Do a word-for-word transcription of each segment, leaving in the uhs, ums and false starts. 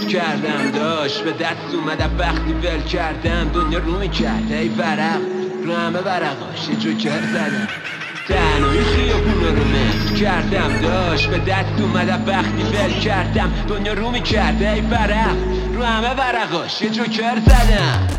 کردم داشت به دست اومدم وقتی ول کردم دنیا رو میکرد ای ورق رو همه ورقاش یه جوکر زدم تنهایی خیابونا رو مست کردم داشت به دست اومدم وقتی ول کردم دنیا رو میکرد ای ورق رو همه ورقاش یه جوکر زدم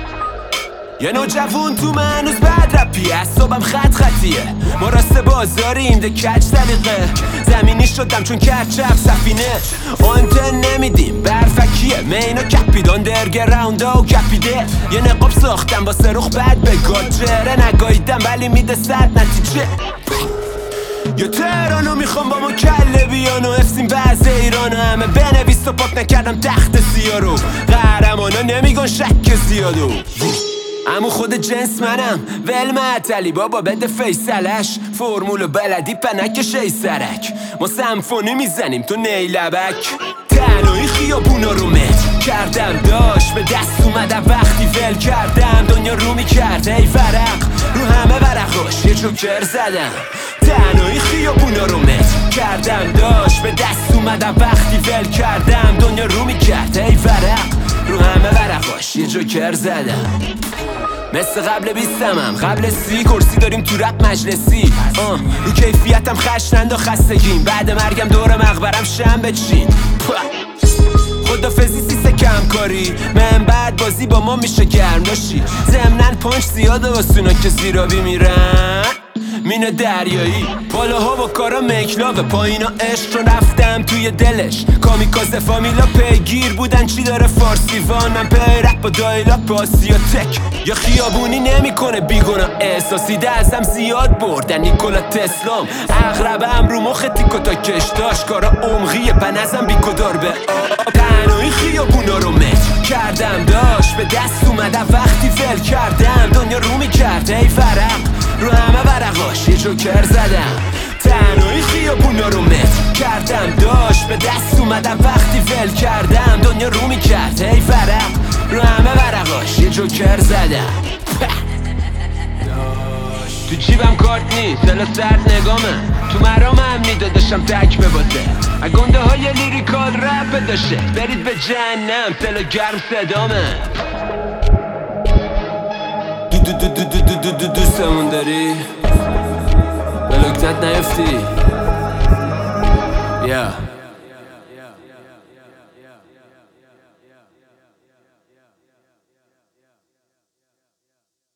یه نوجوون تو من هنوز بد رپی اعصابم خط خطیه ما راست بازاریم ده کج سلیقه زمینی شدم چون کرچف سفینه آنتن نمیدیم برفکیه مینا کپید آندرگراوندا و کپیده یه نقاب ساختم با سروخ بد به گاجره نگاهیدم ولی میده صد نتیجه یا تهرانو میخوام با ما کله بیان و افسیم بعض ایرانو همه بنویس و پاک نکردم تخت سیاه رو قهرمانا نمیگن شک زیادو امو خود جنس منم ول معطلی بابا بده فیصلش فرمول بلدی پنک شی سرک ما سمفونی میزنیم تو نیلبک تنهایی خیابونا رو مت کردم داشت به دست اومدم وقتی ول کردم دنیا رو میکرد ای ورق رو همه ورقاش یه جوکر زدم تنهایی خیابونا رو مت کردم داشت به دست اومدم وقتی ول کردم دنیا رو میکرد ای ورق رو همه ورقاش یه جوکر زدم مثل قبل بیستمم قبل سی کرسی داریم تو رپ مجلسی آه. رو کیفیتم خشنند و خستگیم بعد مرگم دور مقبرم شم بچین خدافزی سیسه کم کاری من بعد بازی با ما میشه گرم ناشی زمنن پانچ زیاده واسونا که زیرابی میرن مینه دریایی بالاها با کارا مکلاوه پایینا عشق رو رفتم توی دلش کامیکازه فامیلا پیگیر بودن چی داره فارسی وان من پیرک با دایلا پاسی یا تک یا خیابونی نمیکنه بیگونا احساسی ده ازم زیاد بردن نیکولا تسلام اغربم رو مخ تیکو تا کشتاش کارا عمقیه پنزم بیکدار به آب تنهایی خیابونا رو مت کردم داشت به دست اومدم وقتی ول کردم دنیا رو میکرد ای ورق رو همه ورقاش یه جوکر زدم تنهایی خیابونا رو مت کردم داشت به دست اومدم وقتی ول کردم دنیا رو میکرد ای ورق رو همه ورقاش یه جوکر زدم تو جیبم کارت نیست الا سرد نگامه تو مرام امنی داداشم تک به بازه اگنده های لیریکال رپ داشته برید به جهنم تلا گرم صدامه دو دو دو دو دو دو دو دوستمون داری به لکتت نیفتی یا